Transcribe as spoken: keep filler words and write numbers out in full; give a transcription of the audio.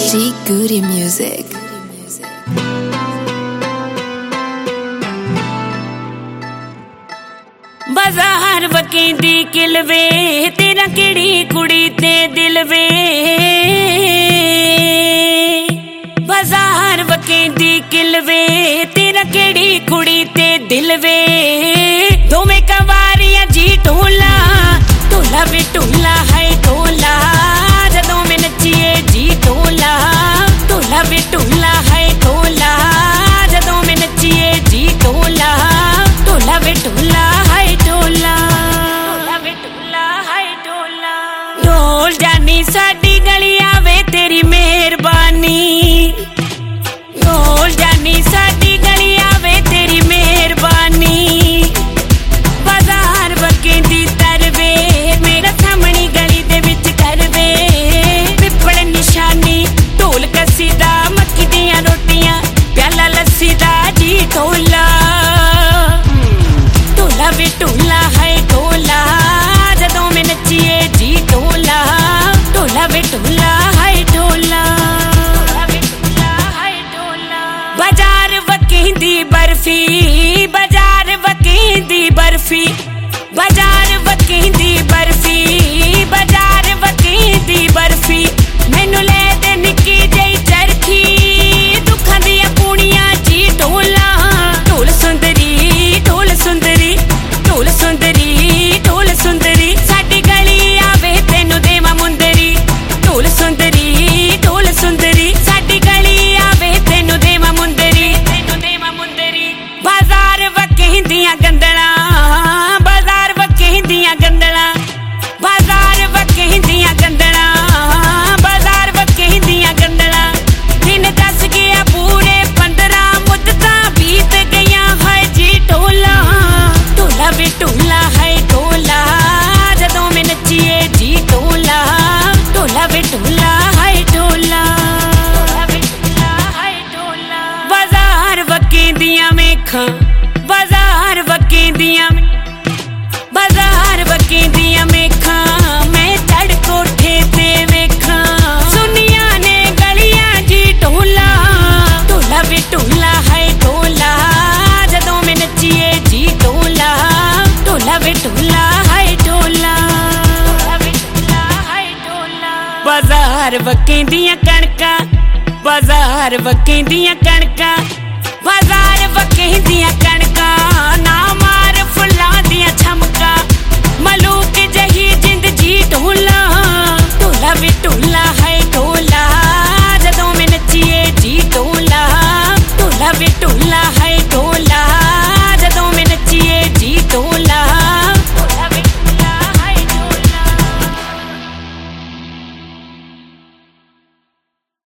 G Goody Music. बाजार वकेंदी किलवे तेरा केड़ी कुड़ी ते दिल वे बाजार वकेंदी किलवे तेरा केड़ी कुड़ी ते दिल वे दोवें कवारियां जी ढोला ढोला वे ढोला है ढोला जदों में नचिए जी ढोला ढोला वे ढोला है ढोला जदों में नचिए जी ढोला ढोला वे ढोला है ढोला ढोला वे ढोला है ढोला ढोल जानी साडी गलियां वे तेरी मेहरबानी ढोल जानी साडी गलियां वे तेरी मेहरबानी बाजार वकेंदी तरवे मेरा सामनी गली दे विच करवे पिपड़ निशानी ढोल कसी दा मक्की दियां रोटियां प्याला लस्सी दा जी ढोला ढोला वे ढोला है ढोला जदों में नचिए जी ढोला ढोला वे ढोला है ढोला बाजार वकेंदी बर्फी बाजार वकेंदी बर्फी बाजार वकेंदी बर्फी बाजार वकेंदी बर्फी मैनू ले दे निक्की जई चरखी दुखां दियां पूणियां जी ढोला ढोल सुंदरी ढोल सुंदरी ढोल सुंदरी ढोल सुंदरी साडी गली आवे तैनू देवां मुंदरी ढोल सुंदरी ढोल सुंदरी साडी गली आवे तैनू देवां मुंदरी तैनू देवां मुंदरी बाजार वकेंदियां गंदला बाजार वकेंदियां गंदला बाजार वकेंदियां गंदला बाजार वकेंदियां गंदला दिन दस गया पूरे पंद्रह मुद्दतां बीत गईयां है जी ढोला ढोला वे ढोला है ढोला जदों में नचिए जी ढोला ढोला वे ढोला है ढोला बाजार वकेंदियां मेखां बाजार वकेंदियां बाजार वकेंदियां मेखां मैं चढ़ कोठे ते वेखां सुनिया ने गलियां जी ढोला ढोला वे ढोला है ढोला जदों में नचिए जी ढोला ढोला वे ढोला है ढोला बाजार वकेंदियां कणकां बाजार वकेंदियां कणकां बाजार वकेंदियां कणकां ना मार फुल्लां दियां छमकां मलूक जही जिंद जी ढोला